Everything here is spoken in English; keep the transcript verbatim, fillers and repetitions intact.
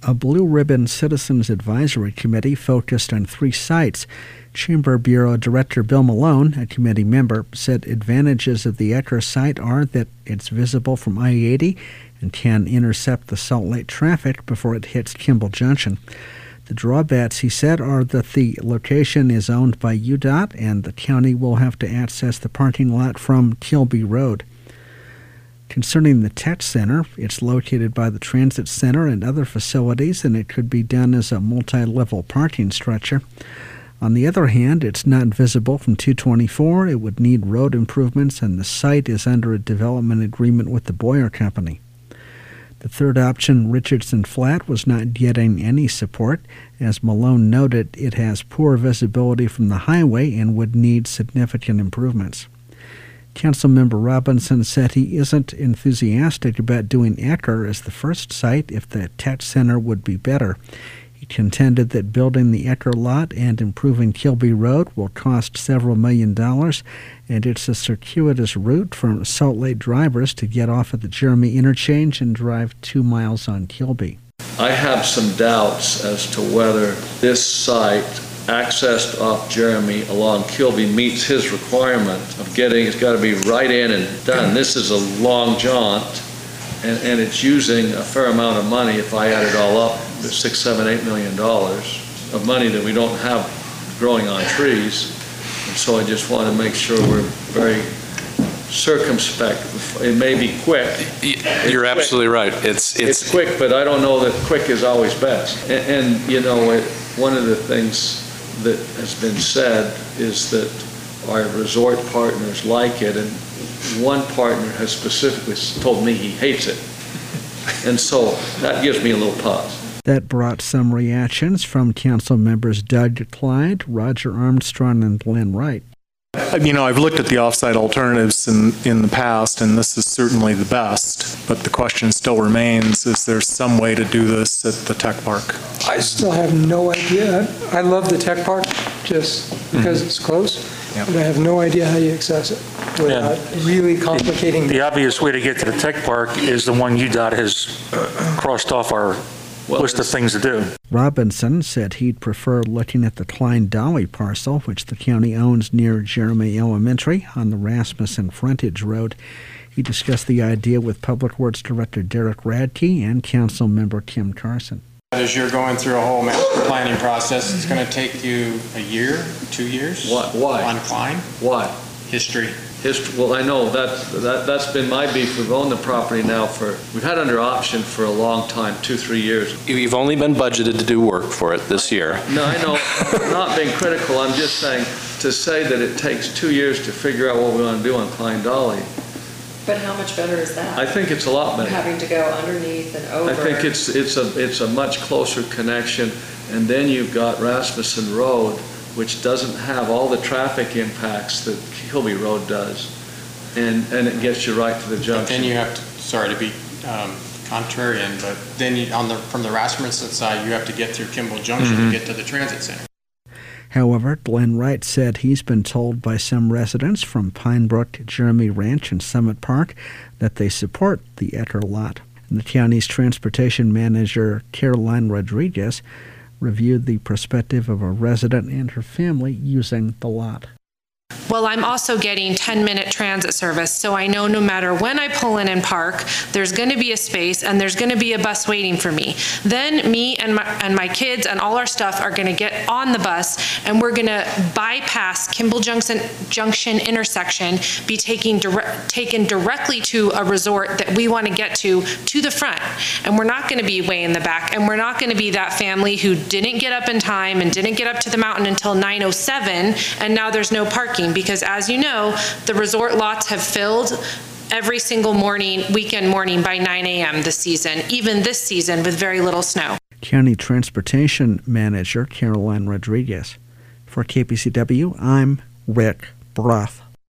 A Blue Ribbon Citizens Advisory Committee focused on three sites. Chamber Bureau Director Bill Malone, a committee member, said advantages of the Ecker site are that it's visible from I eighty and can intercept the Salt Lake traffic before it hits Kimball Junction. The drawbacks, he said, are that the location is owned by U D O T and the county will have to access the parking lot from Kilby Road. Concerning the Tech Center, it's located by the Transit Center and other facilities, and it could be done as a multi-level parking structure. On the other hand, it's not visible from two twenty-four. It would need road improvements, and the site is under a development agreement with the Boyer Company. The third option, Richardson Flat, was not getting any support. As Malone noted, it has poor visibility from the highway and would need significant improvements. Councilmember Robinson said he isn't enthusiastic about doing Ecker as the first site if the Tech Center would be better. He contended that building the Ecker lot and improving Kilby Road will cost several million dollars, and it's a circuitous route for Salt Lake drivers to get off at the Jeremy interchange and drive two miles on Kilby. I have some doubts as to whether this site, accessed off Jeremy along Kilby, meets his requirement of getting, it's got to be right in and done. This is a long jaunt, and, and it's using a fair amount of money. If I add it all up, it's six, seven, eight million dollars of money that we don't have growing on trees. And so I just want to make sure we're very circumspect. It may be quick. You're it's absolutely quick. right. It's, it's it's quick, but I don't know that quick is always best. And, and you know, it, one of the things that has been said is that our resort partners like it, and one partner has specifically told me he hates it. And so that gives me a little pause. That brought some reactions from council members Doug Clyde, Roger Armstrong, and Glenn Wright. You know, I've looked at the off-site alternatives in, in the past, and this is certainly the best. But the question still remains, is there some way to do this at the tech park? I still have no idea. I love the tech park just because mm-hmm. it's close, yeah. But I have no idea how you access it without yeah. really complicating. The, the obvious way to get to the tech park is the one U D O T has crossed off our Well, list of things to do. Robinson said he'd prefer looking at the Klein-Dolly parcel, which the county owns near Jeremy Elementary on the Rasmussen Frontage Road. He discussed the idea with Public Works Director Derek Radke and Council Member Kim Carson. As you're going through a whole master planning process, it's going to take you a year, two years. Why? Why? On Klein. Why? History. History. Well, I know that, that, that's been my beef. We've owned the property now for, we've had under option for a long time, two, three years. You've only been budgeted to do work for it this year. No, I know. I'm not being critical. I'm just saying to say that it takes two years to figure out what we want to do on Klein-Dolly. But how much better is that? I think it's a lot better. Having to go underneath and over. I think it's, it's, a, it's a much closer connection. And then you've got Rasmussen Road, which doesn't have all the traffic impacts that Kilby Road does, and and it gets you right to the junction. But then you have to, sorry to be um, contrarian, but then you, on the from the Rasmussen side, you have to get through Kimball Junction mm-hmm. to get to the transit center. However, Glenn Wright said he's been told by some residents from Pine Brook, Jeremy Ranch, and Summit Park that they support the Ecker lot. And the county's transportation manager, Caroline Rodriguez, reviewed the perspective of a resident and her family using the lot. Well, I'm also getting ten minute transit service, so I know no matter when I pull in and park, there's going to be a space and there's going to be a bus waiting for me. Then me and my, and my kids and all our stuff are going to get on the bus, and we're going to bypass Kimball Junction, Junction intersection, be taking direct, taken directly to a resort that we want to get to, to the front. And we're not going to be way in the back, and we're not going to be that family who didn't get up in time and didn't get up to the mountain until nine oh seven, and now there's no parking. Because as you know, the resort lots have filled every single morning, weekend morning by nine a m this season, even this season with very little snow. County Transportation Manager Caroline Rodriguez. For K P C W, I'm Rick Broth.